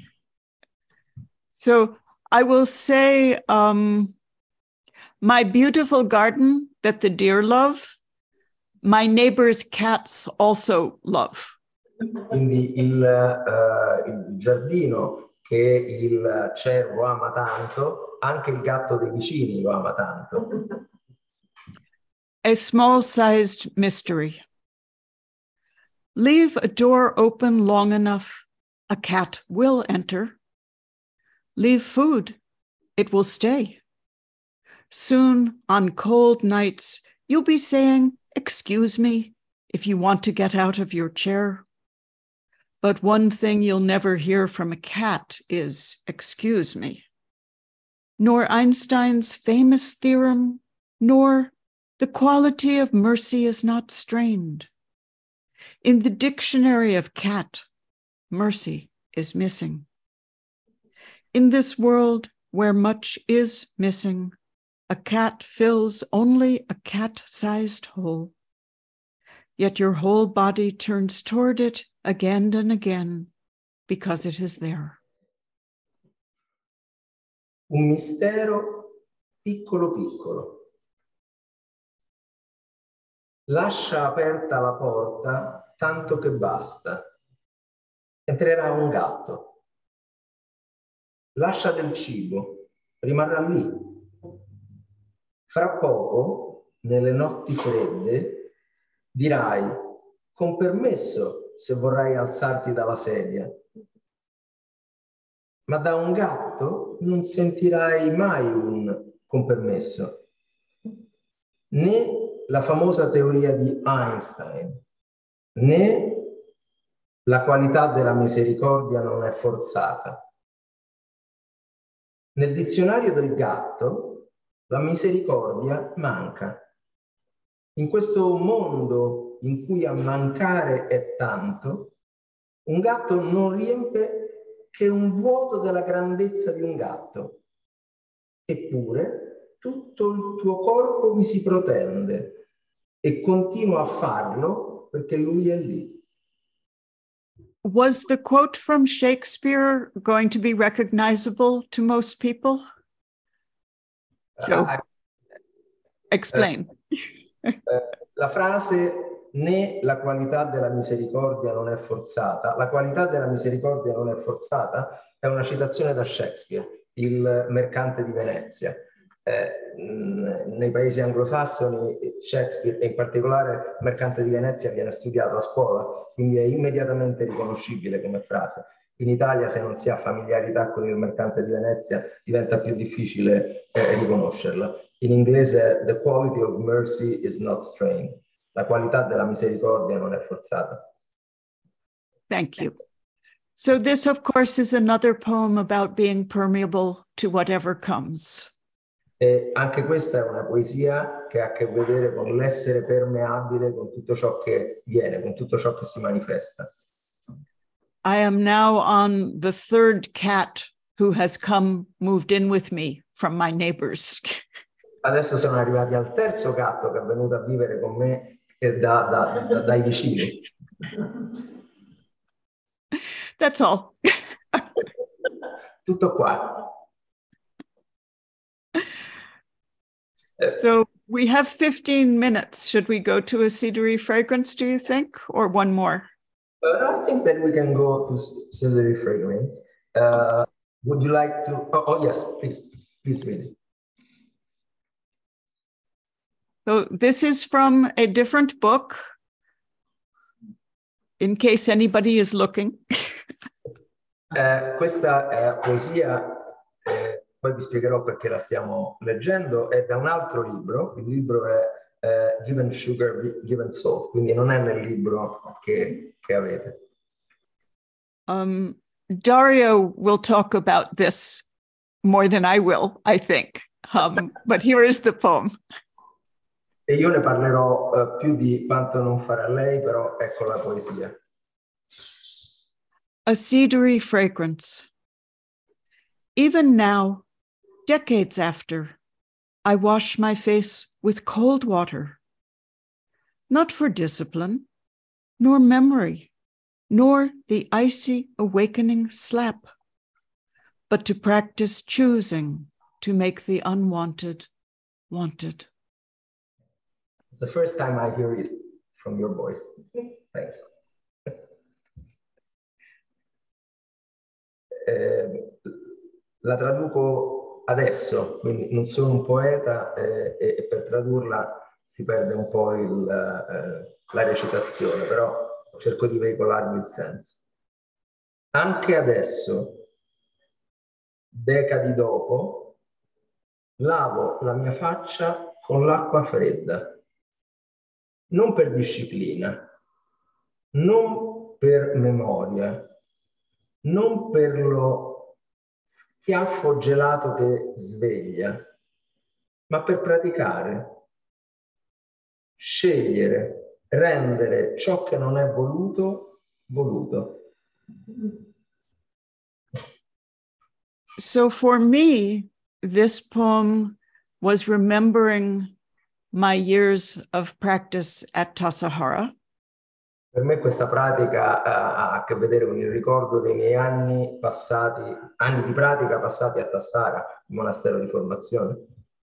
So I will say, um, my beautiful garden that the deer love, my neighbor's cats also love. Quindi il, uh, il giardino che il cervo ama tanto, anche il gatto dei vicini lo ama tanto. A small-sized mystery. Leave a door open long enough, a cat will enter. Leave food, it will stay. Soon, on cold nights, you'll be saying, "Excuse me," if you want to get out of your chair. But one thing you'll never hear from a cat is, "Excuse me." Nor Einstein's famous theorem, nor the quality of mercy is not strained. In the dictionary of cat, mercy is missing. In this world where much is missing, a cat fills only a cat-sized hole. Yet your whole body turns toward it again and again because it is there. Un mistero piccolo piccolo. Lascia aperta la porta tanto che basta. Entrerà un gatto. Lascia del cibo, rimarrà lì. Fra poco, nelle notti fredde, dirai, con permesso se vorrai alzarti dalla sedia. Ma da un gatto non sentirai mai un con permesso. Né la famosa teoria di Einstein, né la qualità della misericordia non è forzata. Nel dizionario del gatto la misericordia manca. In questo mondo in cui a mancare è tanto, un gatto non riempie che un vuoto della grandezza di un gatto. Eppure tutto il tuo corpo vi si protende e continua a farlo perché lui è lì. Was the quote from Shakespeare going to be recognizable to most people? So, Uh, explain. Uh, uh, la frase né la qualità della misericordia non è forzata. La qualità della misericordia non è forzata è una citazione da Shakespeare, il mercante di Venezia. Eh, nei paesi anglosassoni Shakespeare, e in particolare il mercante di Venezia, viene studiato a scuola, quindi è immediatamente riconoscibile come frase. In Italia, se non si ha familiarità con il mercante di Venezia, diventa più difficile eh, riconoscerla. In inglese, the quality of mercy is not strained. La qualità della misericordia non è forzata. Thank you. So this, of course, is another poem about being permeable to whatever comes. E anche questa è una poesia che ha a che vedere con l'essere permeabile con tutto ciò che viene, con tutto ciò che si manifesta. I am now on the third cat who has come, moved in with me from my neighbors. Adesso siamo arrivati al terzo gatto che è venuto a vivere con me e da, da, da, dai vicini. That's all. Tutto qua. So we have fifteen minutes. Should we go to a cedary fragrance, do you think, or one more? Uh, I think that we can go to cedary fragrance. Uh, would you like to? Oh, oh yes, please, please read it. So this is from a different book, in case anybody is looking. eh, questa è poesia, eh, poi vi spiegherò perché la stiamo leggendo, è da un altro libro. Il libro è eh, Given Sugar, Given Salt, quindi non è nel libro che, che avete. Um, Dario will talk about this more than I will, I think. Um, but here is the poem. E io ne parlerò uh, più di quanto non farà lei, però ecco la poesia. A cedary fragrance. Even now, decades after, I wash my face with cold water, not for discipline, nor memory, nor the icy awakening slap, but to practice choosing to make the unwanted wanted. It's the first time I hear it from your voice. Thank you. Eh, la traduco adesso, quindi non sono un poeta eh, e per tradurla si perde un po' il, eh, la recitazione, però cerco di veicolarvi il senso. Anche adesso, decadi dopo, lavo la mia faccia con l'acqua fredda, non per disciplina, non per memoria, non per lo schiaffo gelato che sveglia, ma per praticare, scegliere, rendere ciò che non è voluto, voluto. So for me, this poem was remembering my years of practice at Tassajara. Per me questa pratica ha a che vedere con il ricordo dei miei anni passati, anni di pratica passati a Tassara, il monastero di formazione.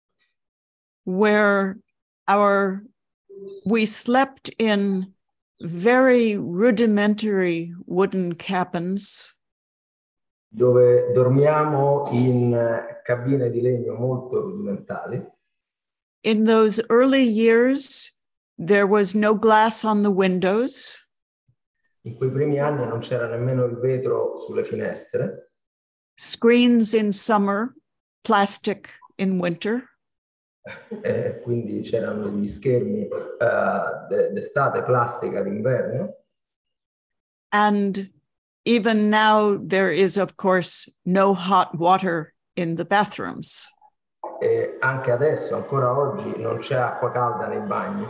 Where our, we slept in very rudimentary wooden cabins. Dove dormiamo in cabine di legno molto rudimentali. In those early years, there was no glass on the windows. In quei primi anni non c'era nemmeno il vetro sulle finestre. Screens in summer, plastic in winter. Eh, quindi c'erano gli schermi uh, d'estate, plastica d'inverno. And even now there is, of course, no hot water in the bathrooms. E anche adesso, ancora oggi, non c'è acqua calda nei bagni.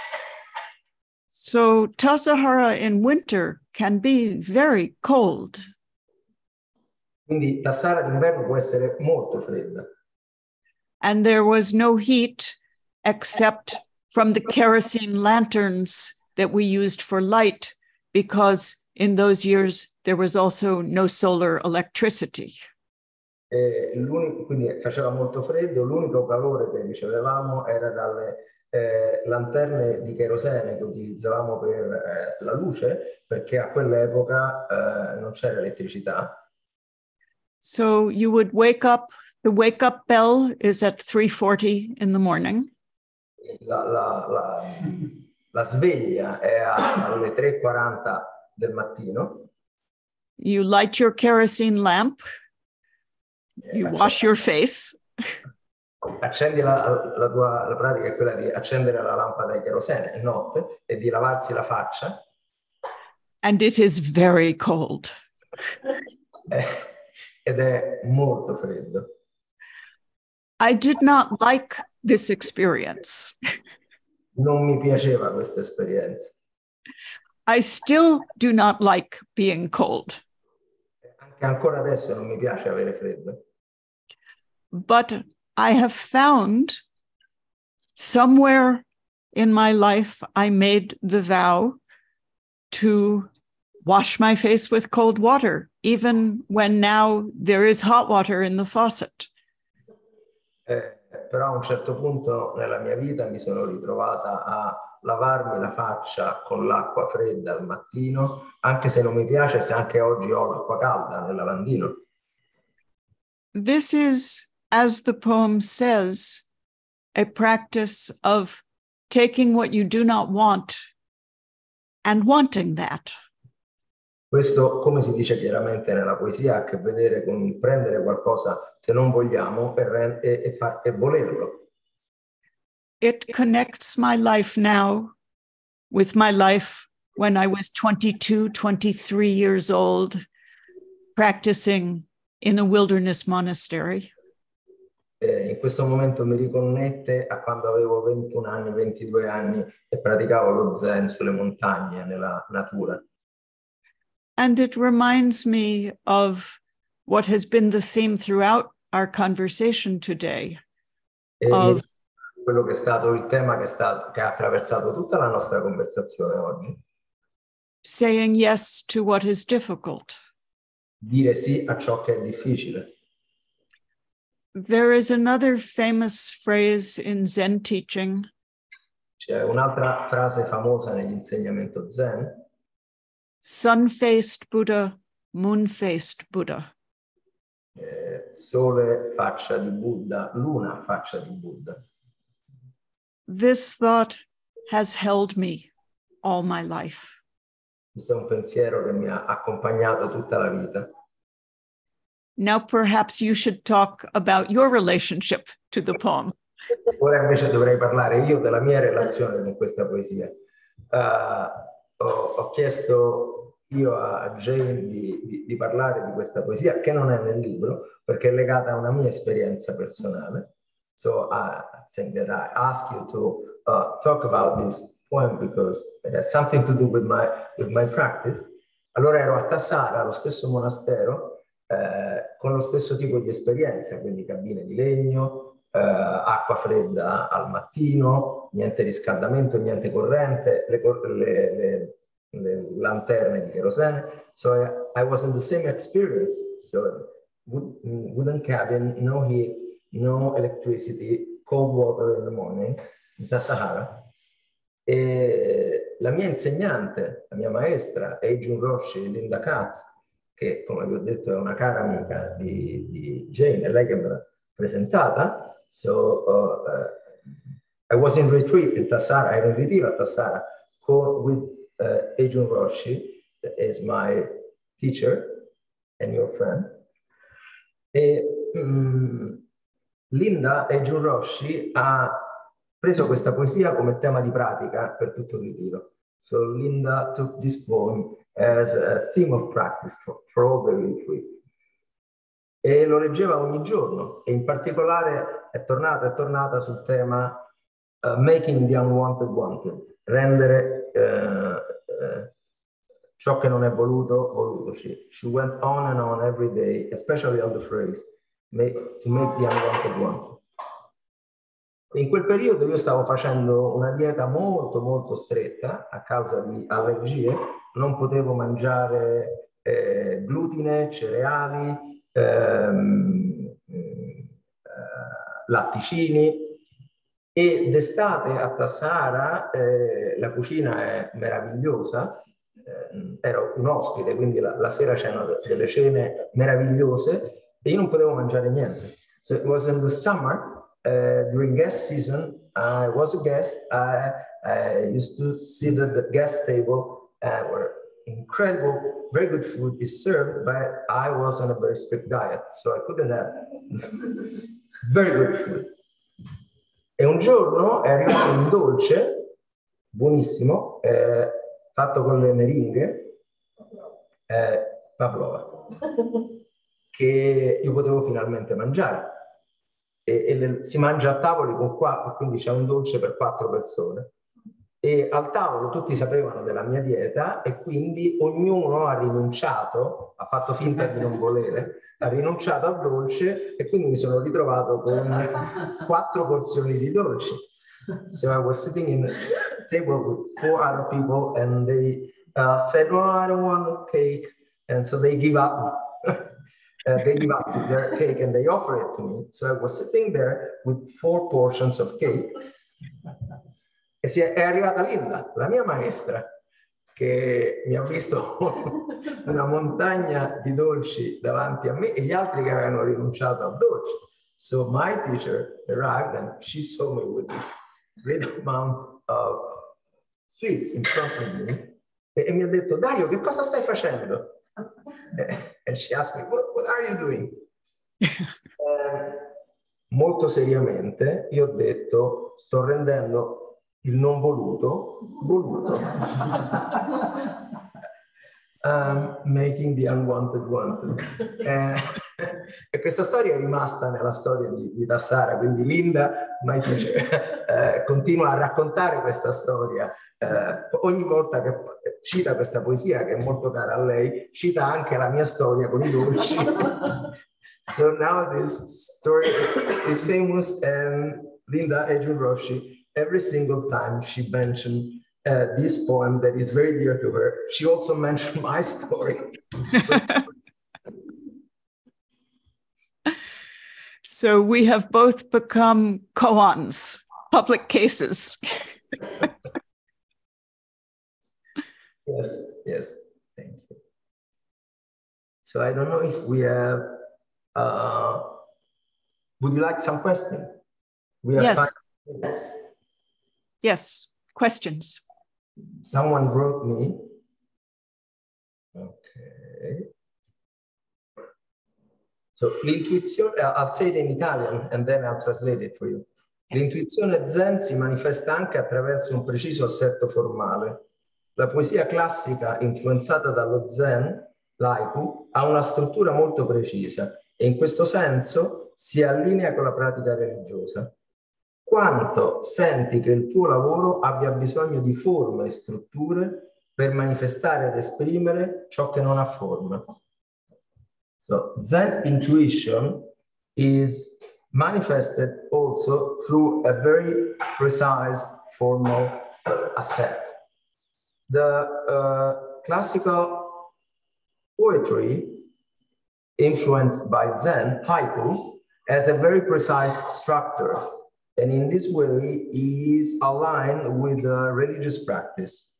So Tassajara in winter can be very cold. Quindi Tassara d'inverno può essere molto fredda. And there was no heat except from the kerosene lanterns that we used for light, because in those years there was also no solar electricity. E quindi faceva molto freddo, l'unico calore che ricevevamo era dalle eh, lanterne di cherosene che utilizzavamo per eh, la luce, perché a quell'epoca eh, non c'era elettricità. So you would wake up, the wake up bell is at three forty in the morning. La, la, la, la sveglia è alle tre e quaranta del mattino. You light your kerosene lamp. You wash your face. Accendi la, la tua la pratica è quella di accendere la lampada di cherosene notte e di lavarsi la faccia. And it is very cold. Eh, ed è molto freddo. I did not like this experience. Non mi piaceva questa esperienza. I still do not like being cold. Anche ancora adesso non mi piace avere freddo. But I have found somewhere in my life, I made the vow to wash my face with cold water, even when now there is hot water in the faucet. Eh, però a un certo punto nella mia vita mi sono ritrovata a lavarmi la faccia con l'acqua fredda al mattino, anche se non mi piace, se anche oggi ho l'acqua calda nel lavandino. This is, as the poem says, a practice of taking what you do not want and wanting that. Questo, come si dice chiaramente nella poesia, ha a che vedere con il prendere qualcosa che non vogliamo e, e, e, far, e volerlo. It connects my life now with my life when I was twenty-two, twenty-three years old, practicing in a wilderness monastery. Eh, in questo momento mi riconnette a quando avevo ventuno anni, ventidue anni e praticavo lo zen sulle montagne, nella natura. And it reminds me of what has been the theme throughout our conversation today. E of quello che è stato il tema che, è stato, che ha attraversato tutta la nostra conversazione oggi. Saying yes to what is difficult. Dire sì a ciò che è difficile. There is another famous phrase in Zen teaching. C'è un'altra frase famosa nell'insegnamento Zen. Sun-faced Buddha, moon-faced Buddha. Eh, sole faccia di Buddha, luna faccia di Buddha. This thought has held me all my life. Questo è un pensiero che mi ha accompagnato tutta la vita. Now perhaps you should talk about your relationship to the poem. Ora invece dovrei parlare io della mia relazione con questa poesia. Uh, ho, ho chiesto io a Jane di, di, di parlare di questa poesia, che non è nel libro, perché è legata a una mia esperienza personale. So I think that I ask you to uh, talk about this poem because it has something to do with my, with my practice. Allora ero a Tassara, lo stesso monastero, eh, con lo stesso tipo di esperienza, quindi cabine di legno, Uh, acqua fredda al mattino, niente riscaldamento, niente corrente, le, le, le, le lanterne di kerosene. So I, I was in the same experience. So wood, wooden cabin, no heat, no electricity, cold water in the morning, da Sahara. E la mia insegnante, la mia maestra, Eijun Roshi, Linda Katz, che come vi ho detto è una cara amica di, di Jane, è lei che me l'ha presentata. So uh, uh, I was in retreat in Tassara, ero in ritiro a Tassara with uh, Eijun Roshi, that is my teacher and your friend. E um, Linda Eijun Roshi ha preso questa poesia come tema di pratica per tutto il ritiro. So Linda took this poem as a theme of practice for, for all the retreat. E lo leggeva ogni giorno, e in particolare è tornata, è tornata sul tema uh, making the unwanted wanted, rendere uh, uh, ciò che non è voluto voluto. She, she went on and on every day, especially on the phrase make, to make the unwanted wanted. E in quel periodo io stavo facendo una dieta molto molto stretta a causa di allergie, non potevo mangiare eh, glutine, cereali, Ehm, eh, latticini, E d'estate a Tassara eh, la cucina è meravigliosa, eh, ero un ospite, quindi la, la sera c'erano delle cene meravigliose e io non potevo mangiare niente. So it was in the summer, uh, during guest season, I was a guest, I, I used to sit at the guest table uh, where incredible, very good food is served, but I was on a very strict diet, so I couldn't have very good food. E un giorno è arrivato un dolce buonissimo, eh, fatto con le meringhe, eh, pavlova, che io potevo finalmente mangiare. E, e le, si mangia a tavoli con quattro, quindi c'è un dolce per quattro persone. E al tavolo tutti sapevano della mia dieta e quindi ognuno ha rinunciato, ha fatto finta di non volere, ha rinunciato al dolce e quindi mi sono ritrovato con quattro porzioni di dolci. So I was sitting in a table with four other people and they uh, said, "Oh, I don't want cake," and so they give up. Uh, they give up their cake and they offer it to me. So I was sitting there with four portions of cake. E si è, è arrivata Linda, la mia maestra, che mi ha visto una montagna di dolci davanti a me e gli altri che avevano rinunciato al dolce. So my teacher arrived and she saw me with this great amount of sweets in front of me e, e mi ha detto, Dario, che cosa stai facendo? And she asked me, what, what are you doing? eh, molto seriamente io ho detto, sto rendendo il non voluto voluto. um, making the unwanted wanted. Eh, e questa storia è rimasta nella storia di, di Tassara, quindi Linda, my teacher, eh, continua a raccontare questa storia. Eh, ogni volta che cita questa poesia, che è molto cara a lei, cita anche la mia storia con i dolci. So now this story is famous, and Linda Edgin-Roshi, every single time she mentioned uh, this poem that is very dear to her, she also mentioned my story. So we have both become koans, public cases. Yes, yes, thank you. So I don't know if we have, uh, would you like some questions? We have Yes. five minutes. Yes, questions. Someone wrote me. Okay. So l'intuizione, I'll say it in Italian and then I'll translate it for you. L'intuizione zen si manifesta anche attraverso un preciso assetto formale. La poesia classica influenzata dallo zen, l'haiku, ha una struttura molto precisa e in questo senso si allinea con la pratica religiosa. Quanto senti che il tuo lavoro abbia bisogno di forme e strutture per manifestare ed esprimere ciò che non ha forma? So, Zen intuition is manifested also through a very precise formal asset. The uh, classical poetry influenced by Zen, haiku, has a very precise structure, and in this way is aligned with the religious practice.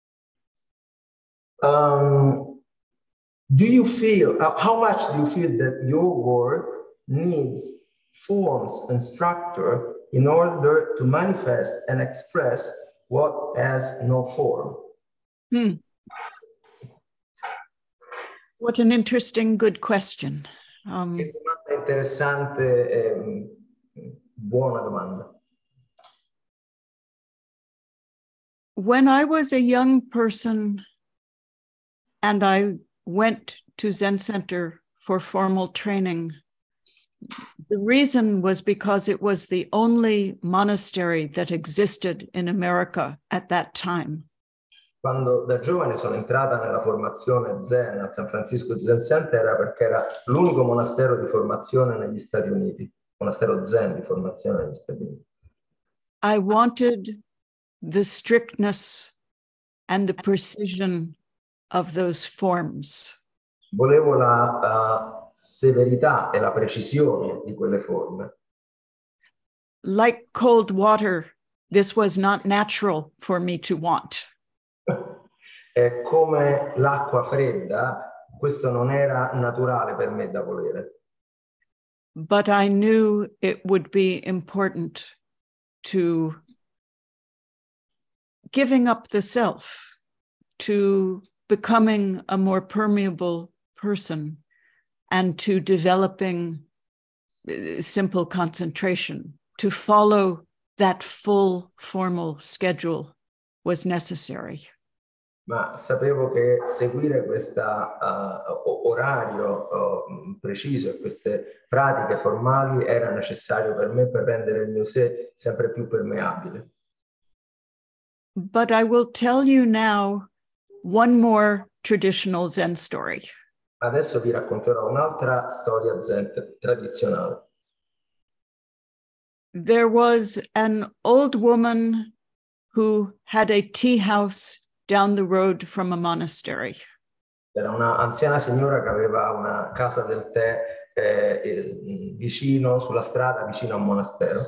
Um, do you feel, uh, how much do you feel that your work needs forms and structure in order to manifest and express what has no form? Hmm. What an interesting, good question. Um, Che domanda interessante, eh, buona domanda. when I was a young person and I went to Zen Center for formal training, the reason was because it was the only monastery that existed in America at that time. Quando da giovane sono entrata nella formazione Zen al San Francisco Zen Center era perché era l'unico monastero di formazione negli Stati Uniti, monastero Zen di formazione negli Stati Uniti. I wanted the strictness and the precision of those forms. Volevo la uh, severità e la precisione di quelle forme. like cold water, this was not natural for me to want. È come l'acqua fredda, questo non era naturale per me da volere. But I knew it would be important to giving up the self, to becoming a more permeable person, and to developing simple concentration. To follow that full formal schedule was necessary. Ma sapevo che seguire questo uh, orario uh, preciso e queste pratiche formali era necessario per me per rendere il mio sé sempre più permeabile. But I will tell you now one more traditional Zen story. Adesso vi racconterò un'altra storia Zen tradizionale. There was an old woman who had a tea house down the road from a monastery. Era una anziana signora che aveva una casa del tè eh, eh, vicino, sulla strada, vicino a un monastero.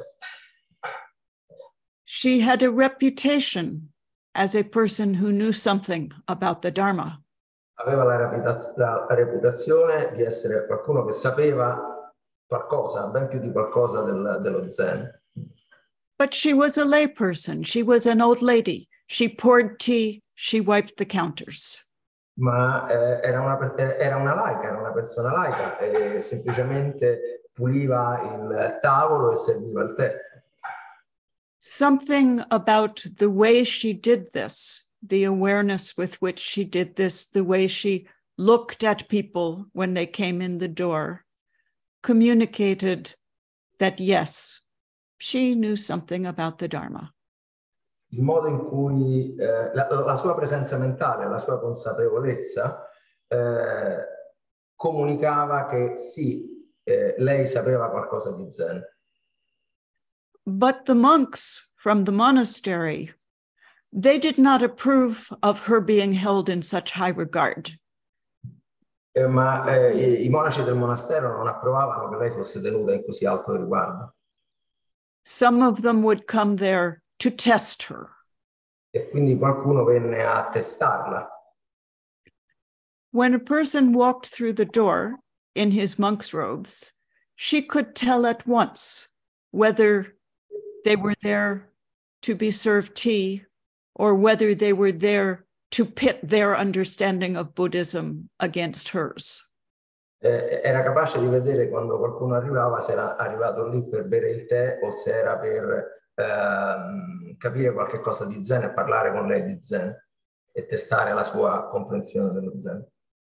She had a reputation as a person who knew something about the Dharma. Aveva la, reputaz- la reputazione di essere qualcuno che sapeva qualcosa, ben più di qualcosa del, dello Zen. But she was a layperson. She was an old lady. She poured tea. She wiped the counters. Ma eh, era, una, era una laica, era una persona laica e semplicemente puliva il tavolo e serviva il tè. Something about the way she did this, the awareness with which she did this, the way she looked at people when they came in the door, communicated that yes, she knew something about the Dharma. Il modo in cui eh, la, la sua presenza mentale, la sua consapevolezza eh, comunicava che sì, eh, lei sapeva qualcosa di Zen. But the monks from the monastery, they did not approve of her being held in such high regard. Eh, ma eh, i, i monaci del monastero non approvavano che lei fosse tenuta in così alto riguardo. Some of them would come there to test her. E quindi qualcuno venne a testarla. When a person walked through the door in his monk's robes, she could tell at once whether they were there to be served tea or whether they were there to pit their understanding of Buddhism against hers. Eh, era capace di vedere quando qualcuno arrivava se era arrivato lì per bere il tè o se era per ehm, capire qualche cosa di Zen e parlare con lei di Zen e testare la sua comprensione dello Zen.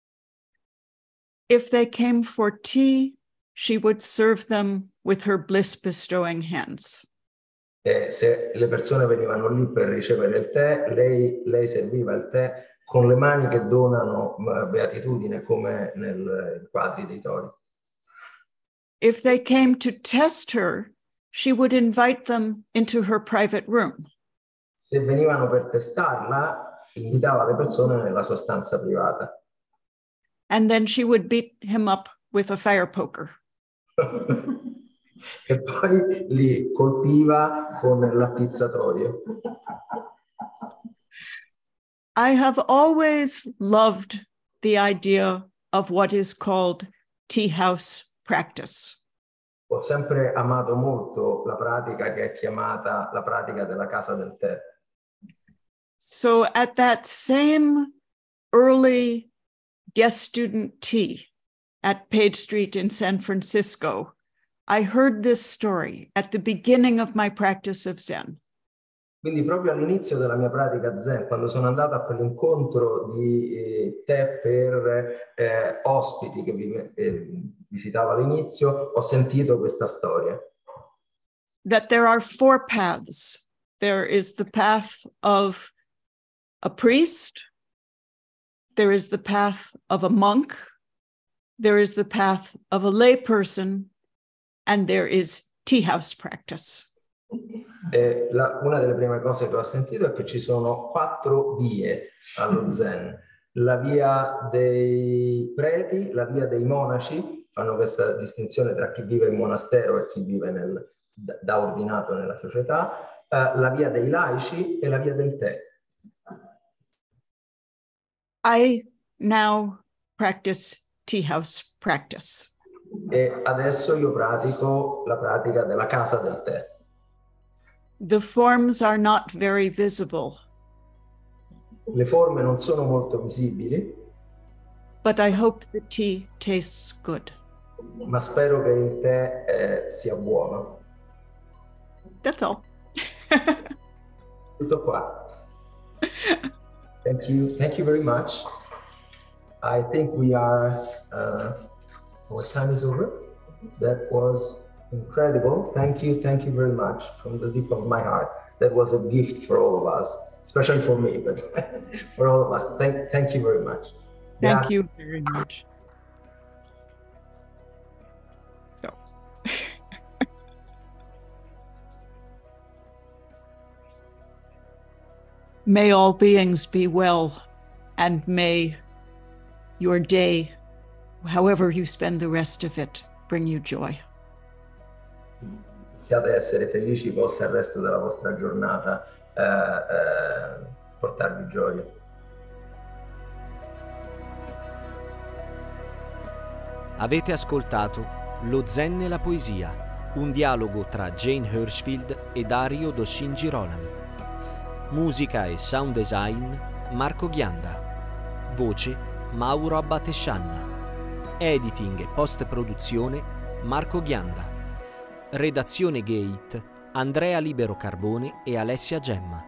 If they came for tea, she would serve them with her bliss-bestowing hands. E se le persone venivano lì per ricevere il tè, lei, lei serviva il tè con le mani che donano beatitudine, come nei quadri dei tori. If they came to test her, she would invite them into her private room. Se venivano per testarla, invitava le persone nella sua stanza privata. And then she would beat him up with a fire poker. E poi li colpiva con l'attizzatoio. I have always loved the idea of what is called tea house practice. Ho sempre amato molto la pratica che è chiamata la pratica della casa del tè. So at that same early guest student tea at Page Street in San Francisco, I heard this story at the beginning of my practice of Zen. Quindi proprio all'inizio della mia pratica Zen, quando sono andato a quell'incontro di eh, tè per eh, ospiti che vi, eh, visitavo all'inizio, ho sentito questa storia. That there are four paths. There is the path of a priest, there is the path of a monk, there is the path of a layperson, and there is tea house practice. E la, una delle prime cose che ho sentito è che ci sono quattro vie allo Zen. La via dei preti, la via dei monaci, fanno questa distinzione tra chi vive in monastero e chi vive nel da, da ordinato nella società, eh, la via dei laici e la via del tè. I now practice tea house practice. E adesso io pratico la pratica della casa del tè. The forms are not very visible. Le forme non sono molto visibili, but I hope the tea tastes good. Ma spero che il tè eh, sia buono. That's all. Tutto qua. Thank you. Thank you very much. I think we are, uh, our time is over. That was incredible. Thank you. Thank you very much from the deep of my heart. That was a gift for all of us, especially for me, but for all of us. Thank, thank you very much. Thank Grazie. you very much. So. May all beings be well, and may your day, however you spend the rest of it, bring you joy. Siate essere felici, possa il resto della vostra giornata eh, eh, portarvi gioia. Avete ascoltato Lo Zen e la poesia, un dialogo tra Jane Hirshfield e Dario Doshin Girolami. Musica e sound design Marco Ghianda. Voce Mauro Abbatescianna. Editing e post-produzione Marco Ghianda. Redazione Gate Andrea Libero Carbone e Alessia Gemma.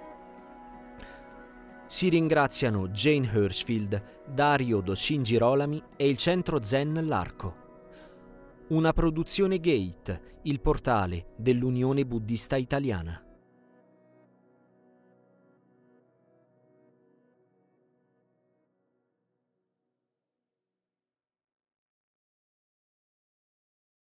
Si ringraziano Jane Hirshfield, Dario Doshin Girolami e il Centro Zen L'Arco. Una produzione Gate, il portale dell'Unione Buddista Italiana.